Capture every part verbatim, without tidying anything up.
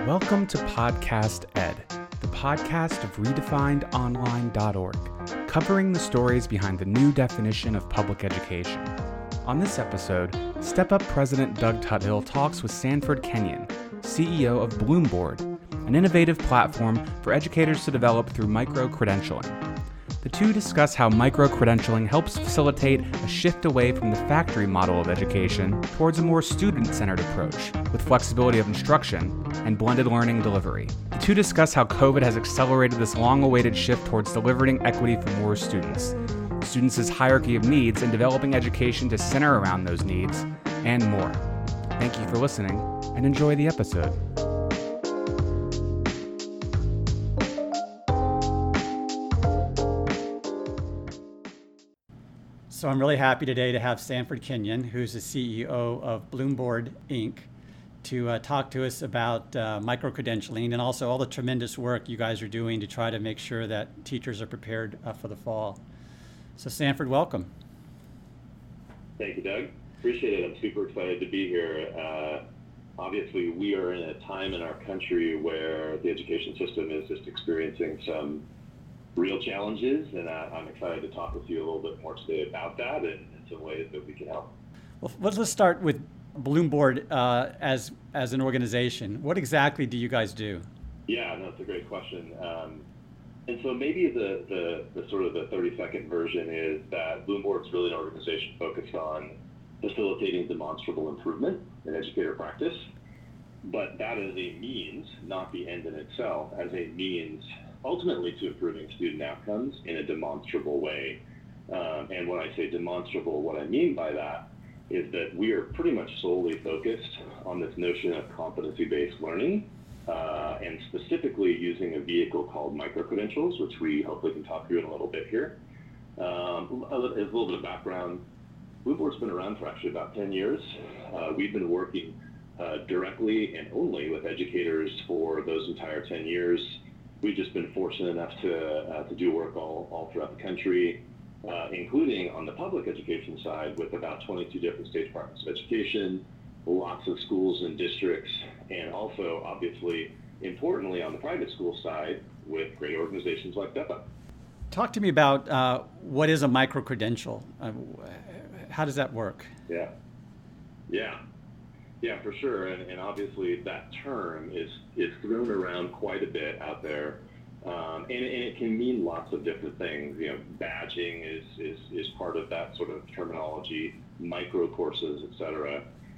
Welcome to Podcast Ed, the podcast of redefined online dot org, covering the stories behind the new definition of public education. On this episode, Step Up President Doug Tuthill talks with Sanford Kenyon, C E O of Bloomboard, an innovative platform for educators to develop through micro-credentialing. The two discuss how micro-credentialing helps facilitate a shift away from the factory model of education towards a more student-centered approach, with flexibility of instruction and blended learning delivery. The two discuss how COVID has accelerated this long-awaited shift towards delivering equity for more students, students' hierarchy of needs, and developing education to center around those needs, and more. Thank you for listening, and enjoy the episode. So I'm really happy today to have Sanford Kenyon, who's the C E O of Bloomboard, Incorporated, to uh, talk to us about uh, micro-credentialing and also all the tremendous work you guys are doing to try to make sure that teachers are prepared uh, for the fall. So Sanford, welcome. Thank you, Doug. Appreciate it. I'm super excited to be here. Uh, obviously, we are in a time in our country where the education system is just experiencing some real challenges, and I, I'm excited to talk with you a little bit more today about that and, and some ways that we can help. Well, let's, let's start with Bloomboard uh, as as an organization. What exactly do you guys do? Yeah, no, that's a great question. Um, and so maybe the, the, the sort of the thirty second version is that Bloomboard is really an organization focused on facilitating demonstrable improvement in educator practice, but that is a means, not the end in itself, as a means ultimately to improving student outcomes in a demonstrable way. Um, and when I say demonstrable, what I mean by that is that we are pretty much solely focused on this notion of competency-based learning, uh, and specifically using a vehicle called micro-credentials, which we hopefully can talk through in a little bit here. Um, as a little bit of background, Bloomboard's been around for actually about ten years. Uh, we've been working uh, directly and only with educators for those entire ten years. We've just been fortunate enough to uh, to do work all, all throughout the country, uh, including on the public education side with about twenty-two different state departments of education, lots of schools and districts, and also, obviously, importantly, on the private school side with great organizations like Step Up. Talk to me about uh, what is a micro-credential? Uh, how does that work? Yeah, yeah. Yeah, for sure, and, and obviously that term is, is thrown around quite a bit out there, um, and, and it can mean lots of different things. You know, badging is, is, is part of that sort of terminology, micro courses, et cetera.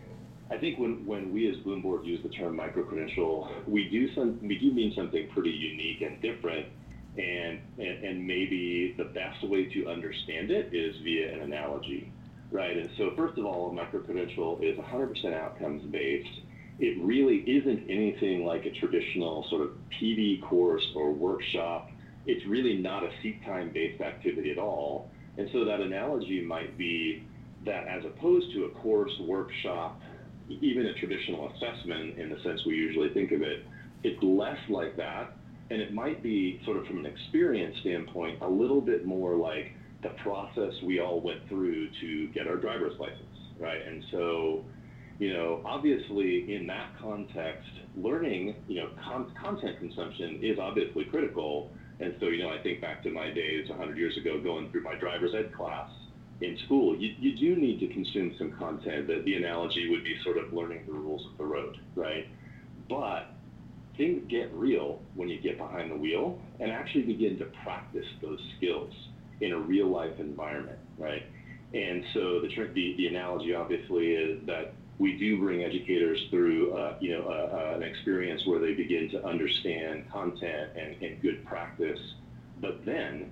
I think when, when we as Bloomboard use the term micro-credential, we do some we do mean something pretty unique and different, and, and, and maybe the best way to understand it is via an analogy. Right, and so first of all, a micro-credential is one hundred percent outcomes-based. It really isn't anything like a traditional sort of P D course or workshop. It's really not a seat time-based activity at all. And so that analogy might be that as opposed to a course, workshop, even a traditional assessment in the sense we usually think of it, it's less like that. And it might be sort of from an experience standpoint, a little bit more like the process we all went through to get our driver's license, right? And so, you know, obviously in that context, learning, you know, con- content consumption is obviously critical. And so, you know, I think back to my days one hundred years ago going through my driver's ed class in school, you, you do need to consume some content. That the analogy would be sort of learning the rules of the road, right? But things get real when you get behind the wheel and actually begin to practice those skills in a real life environment, right? And so the, the the analogy obviously is that we do bring educators through, uh, you know, uh, uh, an experience where they begin to understand content and, and good practice, but then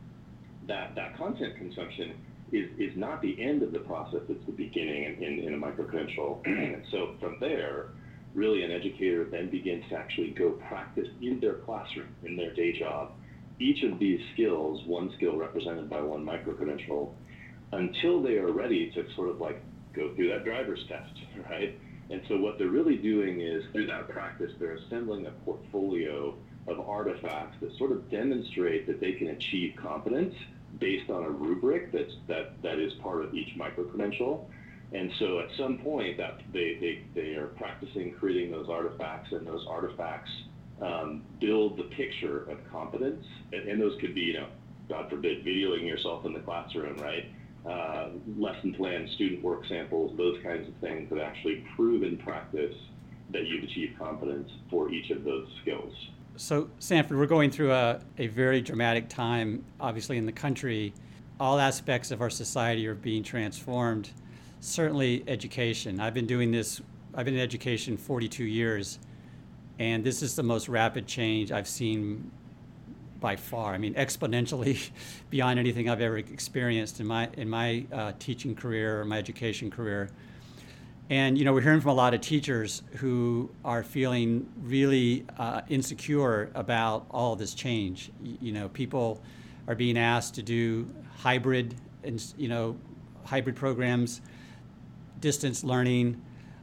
that that content consumption is, is not the end of the process, it's the beginning in, in, in a micro-credential. And so from there, really an educator then begins to actually go practice in their classroom, in their day job, each of these skills, one skill represented by one micro-credential, until they are ready to sort of like go through that driver's test, right? And so what they're really doing is, through that practice, they're assembling a portfolio of artifacts that sort of demonstrate that they can achieve competence based on a rubric that's, that, that is part of each micro-credential. And so at some point that they, they, they are practicing creating those artifacts, and those artifacts um, build the picture of competence. And, and those could be, you know, God forbid, videoing yourself in the classroom, right? Uh, lesson plans, student work samples, those kinds of things that actually prove in practice that you've achieved competence for each of those skills. So, Sanford, we're going through a, a very dramatic time, obviously, in the country. All aspects of our society are being transformed. Certainly education. I've been doing this, I've been in education forty-two years, and this is the most rapid change I've seen by far. I mean, exponentially beyond anything I've ever experienced in my in my uh, teaching career or my education career. And you know, we're hearing from a lot of teachers who are feeling really uh, insecure about all this change. You, you know, people are being asked to do hybrid, and you know, hybrid programs, distance learning,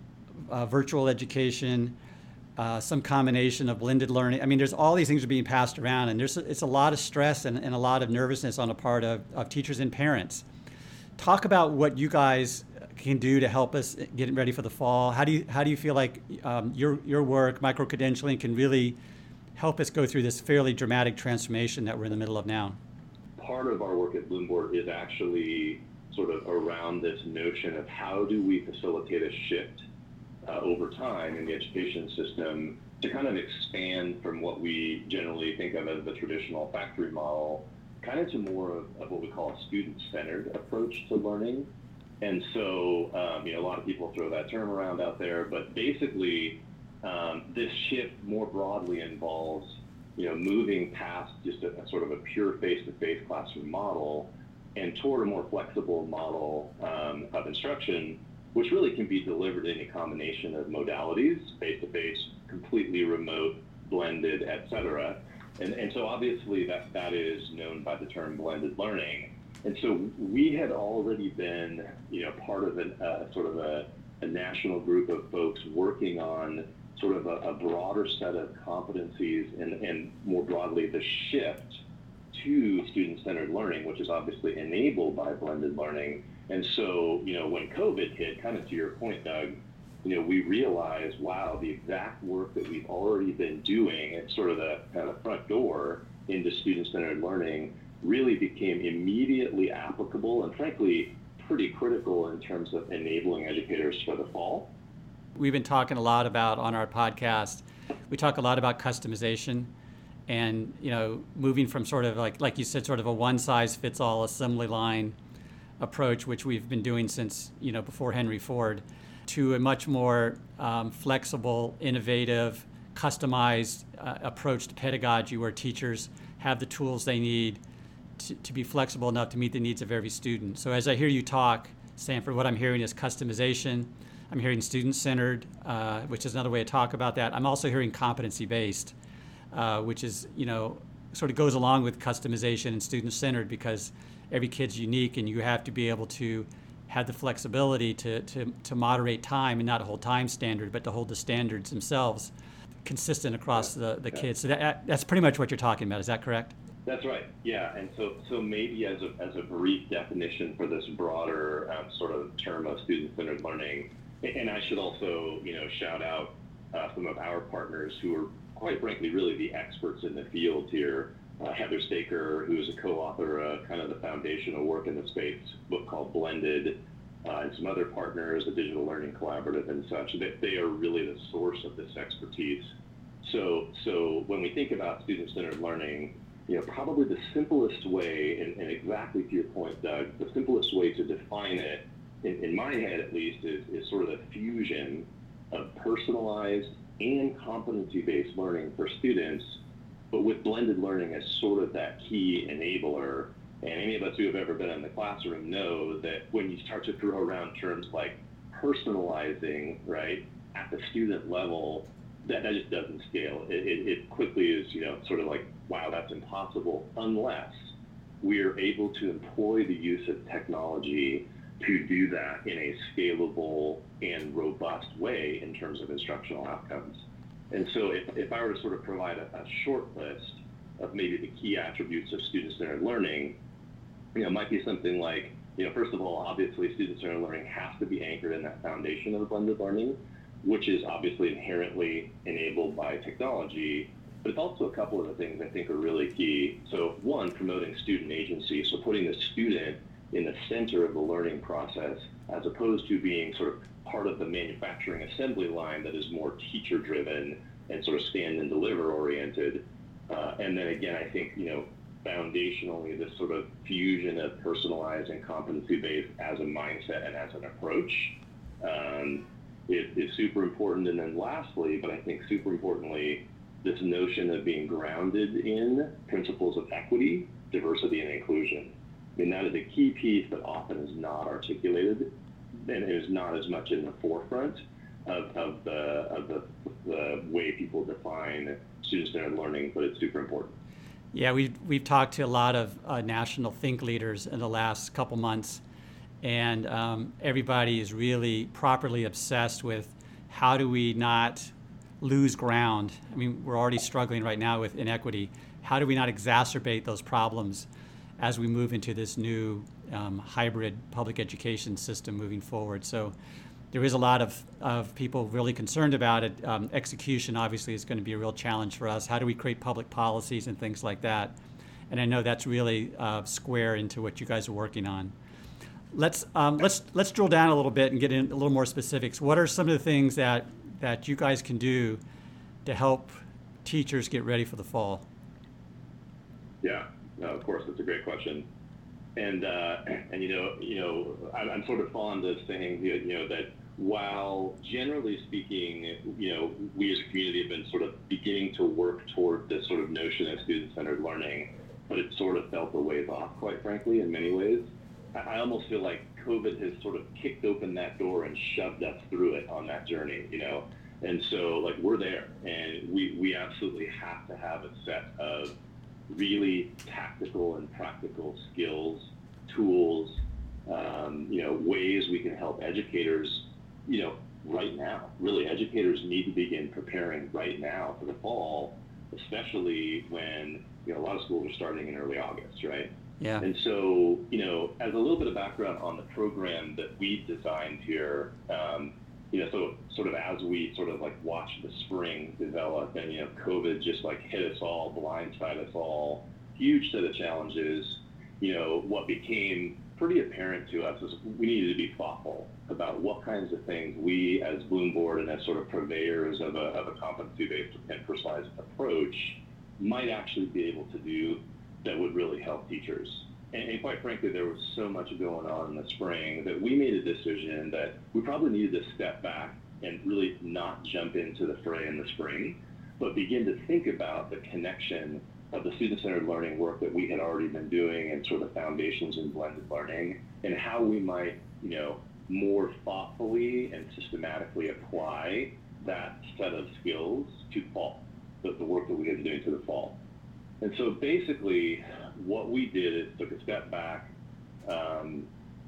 uh, virtual education. Uh, some combination of blended learning. I mean, there's all these things are being passed around, and there's it's a lot of stress and, and a lot of nervousness on the part of, of teachers and parents. Talk about what you guys can do to help us get ready for the fall. How do you how do you feel like um, your your work, micro-credentialing, can really help us go through this fairly dramatic transformation that we're in the middle of now? Part of our work at Bloomboard is actually sort of around this notion of how do we facilitate a shift Uh, over time in the education system to kind of expand from what we generally think of as the traditional factory model, kind of to more of, of what we call a student-centered approach to learning. And so, um, you know, a lot of people throw that term around out there, but basically um, this shift more broadly involves, you know, moving past just a, a sort of a pure face-to-face classroom model and toward a more flexible model um, of instruction, which really can be delivered in a combination of modalities, face-to-face, completely remote, blended, et cetera. And, and so obviously that, that is known by the term blended learning. And so we had already been, you know, part of an, uh, sort of a, a national group of folks working on sort of a, a broader set of competencies and, and more broadly the shift to student-centered learning, which is obviously enabled by blended learning. And so, you know, when COVID hit, kind of to your point, Doug, you know, we realized, wow, the exact work that we've already been doing at sort of the kind of front door into student-centered learning really became immediately applicable and frankly, pretty critical in terms of enabling educators for the fall. We've been talking a lot about on our podcast, we talk a lot about customization and, you know, moving from sort of like, like you said, sort of a one-size-fits-all assembly line approach, which we've been doing since, you know, before Henry Ford, to a much more um, flexible, innovative, customized uh, approach to pedagogy where teachers have the tools they need to, to be flexible enough to meet the needs of every student. So as I hear you talk, Sanford, what I'm hearing is customization. I'm hearing student-centered, uh, which is another way to talk about that. I'm also hearing competency-based, uh, which is, you know, sort of goes along with customization and student-centered because every kid's unique and you have to be able to have the flexibility to, to, to moderate time and not hold time standard, but to hold the standards themselves consistent across the, the kids. So that, that's pretty much what you're talking about. Is that correct? That's right. Yeah. And so, so maybe as a, as a brief definition for this broader um, sort of term of student-centered learning, and I should also, you know, shout out uh, some of our partners who are quite frankly really the experts in the field here. Uh, Heather Staker, who is a co-author of kind of the foundational work in the space, book called Blended, uh, and some other partners, the Digital Learning Collaborative and such. They, they are really the source of this expertise. So, so when we think about student-centered learning, you know, probably the simplest way, and, and exactly to your point, Doug, the simplest way to define it, in, in my head at least, is, is sort of the fusion of personalized and competency-based learning for students, but with blended learning as sort of that key enabler. And any of us who have ever been in the classroom know that when you start to throw around terms like personalizing, right, at the student level, that, that just doesn't scale. It, it, it quickly is, you know, sort of like, wow, that's impossible, unless we're able to employ the use of technology to do that in a scalable and robust way in terms of instructional outcomes. And so if, if I were to sort of provide a, a short list of maybe the key attributes of student-centered learning, you know, it might be something like you know, first of all, obviously student-centered learning has to be anchored in that foundation of blended learning, which is obviously inherently enabled by technology, but it's also a couple of the things I think are really key. So one, promoting student agency, so putting the student in the center of the learning process, as opposed to being sort of part of the manufacturing assembly line that is more teacher-driven and sort of stand and deliver oriented. Uh, and then again, I think, you know, foundationally, this sort of fusion of personalized and competency-based as a mindset and as an approach um, is, is super important. And then lastly, but I think super importantly, this notion of being grounded in principles of equity, diversity, and inclusion. I mean, that is a key piece that often is not articulated and is not as much in the forefront of, of, the, of the, the way people define student-centered learning, but it's super important. Yeah, we've, we've talked to a lot of uh, national think leaders in the last couple months, and um, everybody is really properly obsessed with how do we not lose ground. I mean, we're already struggling right now with inequity. How do we not exacerbate those problems as we move into this new um, hybrid public education system moving forward? So there is a lot of, of people really concerned about it. Um, execution obviously is going to be a real challenge for us. How do we create public policies and things like that? And I know that's really uh, square into what you guys are working on. Let's um, let's let's drill down a little bit and get in a little more specifics. What are some of the things that that you guys can do to help teachers get ready for the fall? Yeah, no, of course, that's a great question. And uh, and you know, you know, I'm, I'm sort of fond of saying, you know, that while generally speaking, you know, we as a community have been sort of beginning to work toward this sort of notion of student-centered learning, but it sort of felt a ways off, quite frankly, in many ways. I almost feel like COVID has sort of kicked open that door and shoved us through it on that journey, you know. And so, like, we're there, and we, we absolutely have to have a set of really tactical and practical skills, tools, um, you know, ways we can help educators, you know, right now. Really, educators need to begin preparing right now for the fall, especially when, you know, a lot of schools are starting in early August, right? Yeah. And so, you know, as a little bit of background on the program that we designed here, um, you know, so sort of as we sort of like watched the spring develop and, you know, COVID just like hit us all, blindside us all, huge set of challenges, you know, what became pretty apparent to us is we needed to be thoughtful about what kinds of things we as Bloom Board and as sort of purveyors of a, of a competency-based and personalized approach might actually be able to do that would really help teachers. And, and quite frankly, there was so much going on in the spring that we made a decision that we probably needed to step back and really not jump into the fray in the spring, but begin to think about the connection of the student-centered learning work that we had already been doing and sort of foundations in blended learning, and how we might, you know, more thoughtfully and systematically apply that set of skills to fall, the, the work that we had been doing to the fall. And so basically what we did is took a step back, um,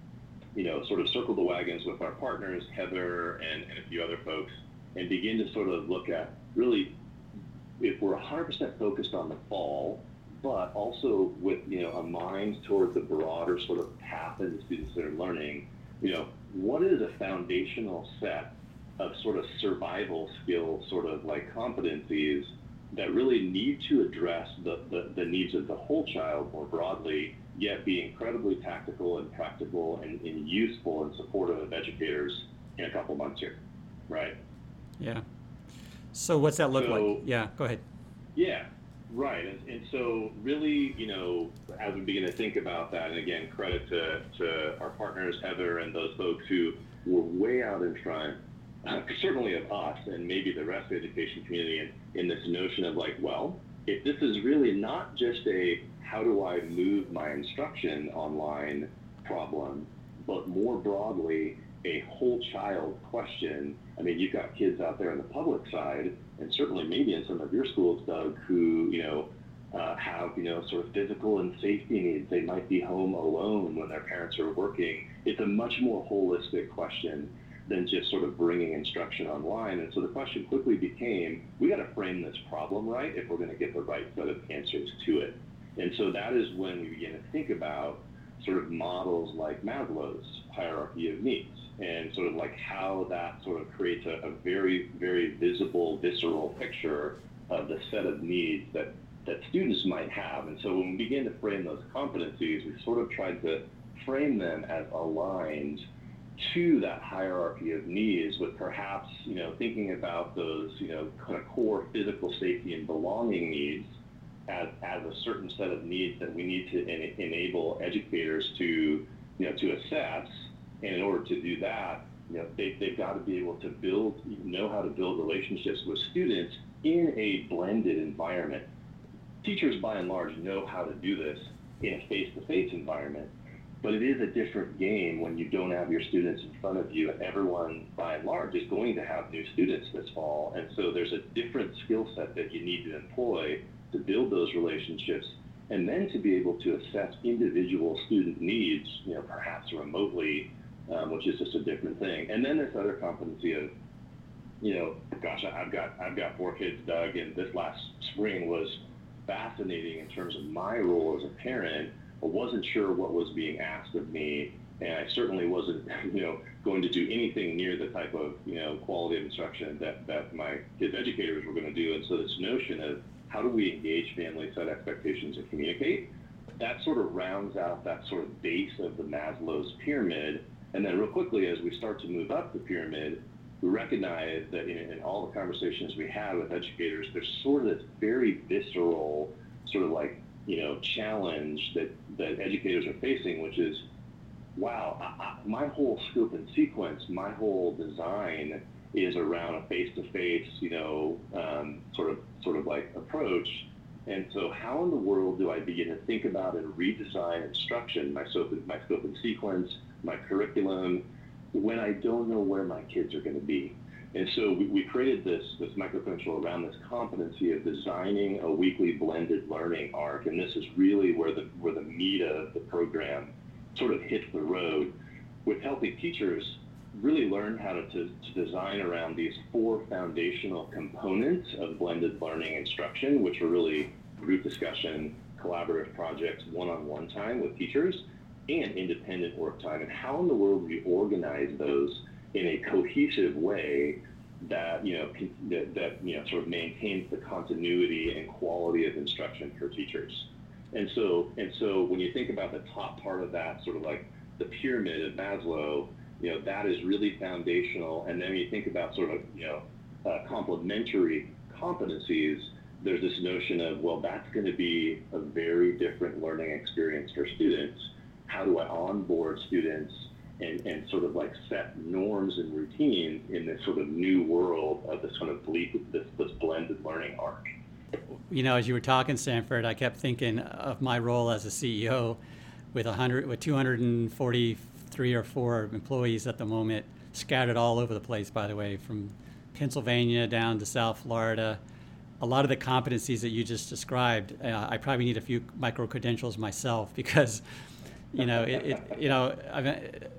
you know, sort of circled the wagons with our partners, Heather and, and a few other folks, and begin to sort of look at really, if we're one hundred percent focused on the fall, but also with, you know, a mind towards the broader sort of path into student-centered learning, you know, what is a foundational set of sort of survival skills, sort of like competencies that really need to address the, the, the needs of the whole child more broadly, yet be incredibly tactical and practical and, and useful and supportive of educators in a couple months here, right? Yeah. So what's that look so, like? Yeah, go ahead. Yeah, right. And, and so really, you know, as we begin to think about that, and again, credit to, to our partners, Heather, and those folks who were way out in front, Uh, certainly of us and maybe the rest of the education community in, in this notion of like, well, if this is really not just a how do I move my instruction online problem, but more broadly a whole child question. I mean, you've got kids out there on the public side, and certainly maybe in some of your schools, Doug, who, you know, uh, have, you know, sort of physical and safety needs. They might be home alone when their parents are working. It's a much more holistic question than just sort of bringing instruction online. And so the question quickly became, we got to frame this problem right if we're going to get the right set of answers to it. And so that is when we begin to think about sort of models like Maslow's hierarchy of needs, and sort of like how that sort of creates a, a very, very visible, visceral picture of the set of needs that, that students might have. And so when we begin to frame those competencies, we sort of tried to frame them as aligned to that hierarchy of needs, with perhaps, you know, thinking about those, you know, kind of core physical safety and belonging needs as, as a certain set of needs that we need to en- enable educators to, you know, to assess. And in order to do that, you know, they, they've got to be able to build, know how to build relationships with students in a blended environment. Teachers, by and large, know how to do this in a face-to-face environment, but it is a different game when you don't have your students in front of you, and everyone, by and large, is going to have new students this fall. And so there's a different skill set that you need to employ to build those relationships, and then to be able to assess individual student needs, you know, perhaps remotely, um, which is just a different thing. And then this other competency of, you know, gosh, I've got I've got four kids, Doug, and this last spring was fascinating in terms of my role as a parent. I wasn't sure what was being asked of me, and I certainly wasn't, you know, going to do anything near the type of, you know, quality of instruction that, that my kids' educators were going to do. And so this notion of how do we engage families, set expectations, and communicate, that sort of rounds out that sort of base of the Maslow's pyramid. And then real quickly, as we start to move up the pyramid, we recognize that in, in all the conversations we have with educators, there's sort of this very visceral sort of like, you know, challenge that, that educators are facing, which is, wow, I, I, my whole scope and sequence, my whole design is around a face-to-face, you know, um, sort of sort of like approach. And so how in the world do I begin to think about and redesign instruction, my scope, my scope and sequence, my curriculum, when I don't know where my kids are going to be? And so we, we created this, this micro-credential around this competency of designing a weekly blended learning arc. And this is really where the, where the meat of the program sort of hits the road, with helping teachers really learn how to, to, to design around these four foundational components of blended learning instruction, which are really group discussion, collaborative projects, one-on-one time with teachers, and independent work time. And how in the world do we organize those in a cohesive way that, you know, that, that, you know, sort of maintains the continuity and quality of instruction for teachers? And so, and so when you think about the top part of that, sort of like the pyramid of Maslow, you know, that is really foundational. And then when you think about sort of, you know, uh, complementary competencies, there's this notion of, well, that's going to be a very different learning experience for students. How do I onboard students and, and sort of like set norms and routines in this sort of new world of this kind of bleak, this, this blended learning arc? You know, as you were talking, Sanford, I kept thinking of my role as a C E O with one hundred, with two hundred forty-three or four employees at the moment, scattered all over the place, by the way, from Pennsylvania down to South Florida. A lot of the competencies that you just described, uh, I probably need a few micro-credentials myself, because, you know, it, it you know, I mean,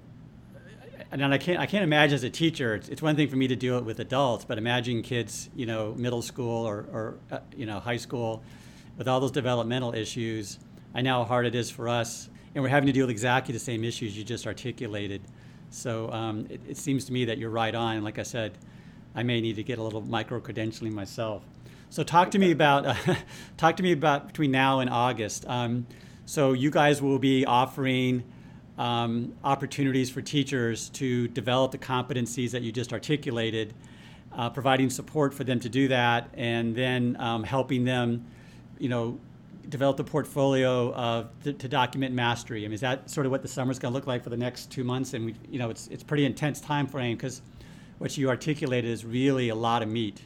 and I can't, I can't imagine as a teacher, it's, it's one thing for me to do it with adults, but imagine kids, you know, middle school or, or uh, you know, high school, with all those developmental issues. I know how hard it is for us, and we're having to deal with exactly the same issues you just articulated. So um, it, it seems to me that you're right on. Like I said, I may need to get a little micro-credentialing myself. So talk to me about, uh, talk to me about between now and August. Um, so you guys will be offering Um, opportunities for teachers to develop the competencies that you just articulated, uh, providing support for them to do that, and then um, helping them, you know, develop the portfolio of to, to document mastery. I mean, is that sort of what the summer's going to look like for the next two months? And we, you know, it's it's pretty intense time frame, because what you articulated is really a lot of meat.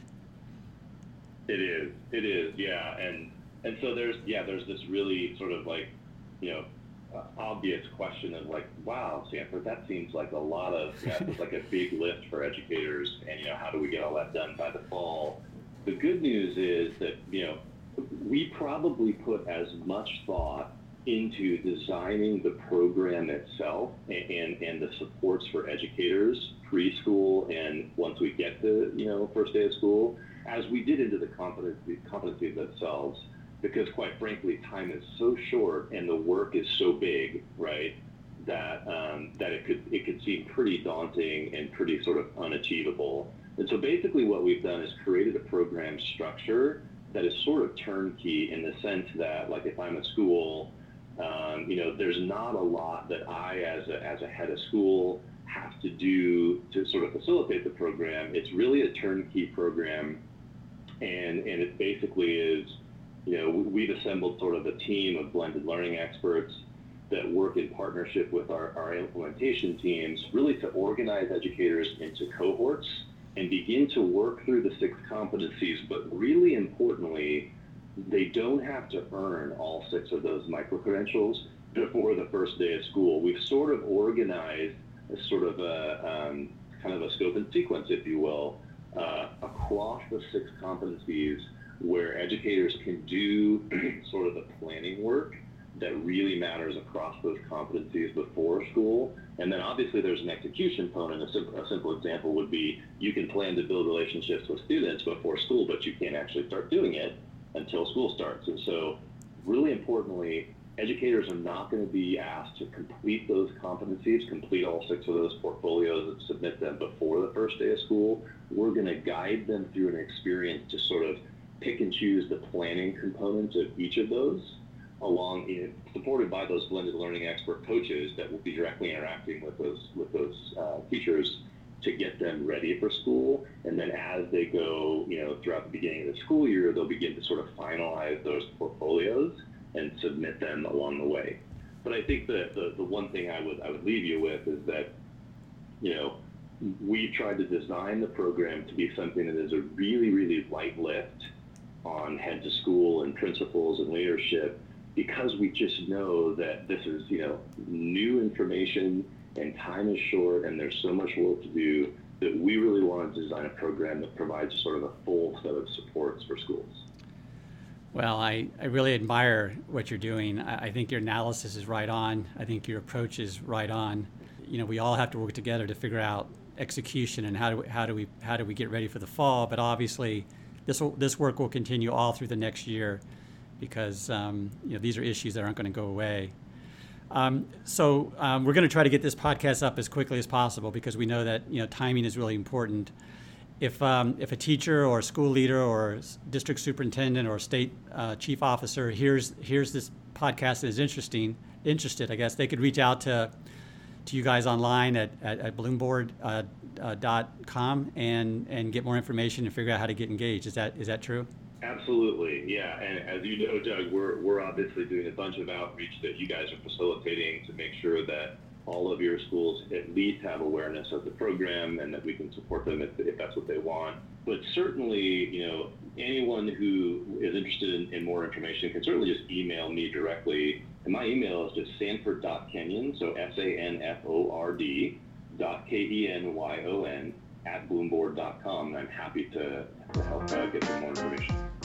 It is. It is. Yeah. And and so there's yeah there's this really sort of like, you know, Uh, obvious question of like, wow, Sanford, that seems like a lot of, you know, it's like a big lift for educators, and, you know, how do we get all that done by the fall? The good news is that, you know, we probably put as much thought into designing the program itself and, and, and the supports for educators, preschool, and once we get to, you know, first day of school, as we did into the competency, competencies themselves. because quite frankly, time is so short and the work is so big, right, that um, that it could it could seem pretty daunting and pretty sort of unachievable. And so basically what we've done is created a program structure that is sort of turnkey in the sense that, like, if I'm a school, um, you know, there's not a lot that I, as a, as a head of school, have to do to sort of facilitate the program. It's really a turnkey program, and, and it basically is, you know, we've assembled sort of a team of blended learning experts that work in partnership with our, our implementation teams, really to organize educators into cohorts and begin to work through the six competencies. But really importantly, they don't have to earn all six of those micro-credentials before the first day of school. We've sort of organized a sort of a um, kind of a scope and sequence, if you will, uh, across the six competencies where educators can do sort of the planning work that really matters across those competencies before school. And then obviously there's an execution component. A simple, a simple example would be you can plan to build relationships with students before school, but you can't actually start doing it until school starts. And so really importantly, educators are not going to be asked to complete those competencies, complete all six of those portfolios and submit them before the first day of school. We're going to guide them through an experience to sort of pick and choose the planning components of each of those, along in, supported by those blended learning expert coaches that will be directly interacting with those with those uh, teachers to get them ready for school. And then as they go, you know, throughout the beginning of the school year, they'll begin to sort of finalize those portfolios and submit them along the way. But I think that the, the one thing I would I would leave you with is that, you know, we tried to design the program to be something that is a really, really light lift on head to school and principals and leadership, because we just know that this is, you know, new information and time is short and there's so much work to do that we really wanted to design a program that provides sort of a full set of supports for schools. Well, I, I really admire what you're doing. I, I think your analysis is right on. I think your approach is right on. You know, we all have to work together to figure out execution and how do we, how do we how do we get ready for the fall. But obviously, this will, this work will continue all through the next year, because um, you know, these are issues that aren't going to go away. Um, so um, we're going to try to get this podcast up as quickly as possible, because we know that, you know, timing is really important. If um, if a teacher or a school leader or district superintendent or state uh, chief officer hears hears this podcast and is interesting interested, I guess they could reach out to to you guys online at at, at bloomboard dot com uh, uh, and and get more information and figure out how to get engaged. Is that is that true? Absolutely, yeah. And as you know, Doug, we're we're obviously doing a bunch of outreach that you guys are facilitating to make sure that all of your schools at least have awareness of the program and that we can support them if, if that's what they want. But certainly, you know, anyone who is interested in, in more information can certainly just email me directly. And my email is just sanford dot kenyon, so S A N F O R D dot K E N Y O N at bloomboard dot com. And I'm happy to, to help uh, get some more information.